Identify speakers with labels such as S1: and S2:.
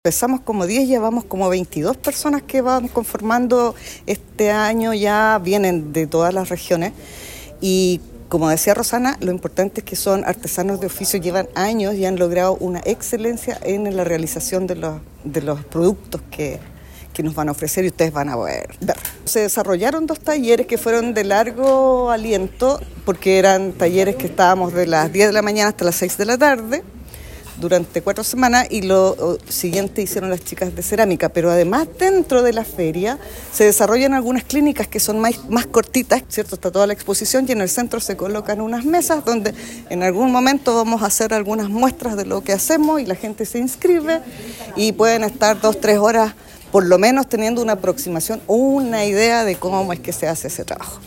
S1: Empezamos como 10, llevamos como 22 personas que van conformando este año, ya vienen de todas las regiones y como decía Rosana, lo importante es que son artesanos de oficio, llevan años y han logrado una excelencia en la realización de los productos que nos van a ofrecer y ustedes van a poder ver. Se desarrollaron 2 talleres que fueron de largo aliento porque eran talleres que estábamos de las 10 de la mañana hasta las 6 de la tarde. Durante 4 semanas y lo siguiente hicieron las chicas de cerámica, pero además dentro de la feria se desarrollan algunas clínicas que son más cortitas, ¿cierto? Está toda la exposición y en el centro se colocan unas mesas donde en algún momento vamos a hacer algunas muestras de lo que hacemos y la gente se inscribe y pueden estar 2-3 horas por lo menos teniendo una aproximación o una idea de cómo es que se hace ese trabajo.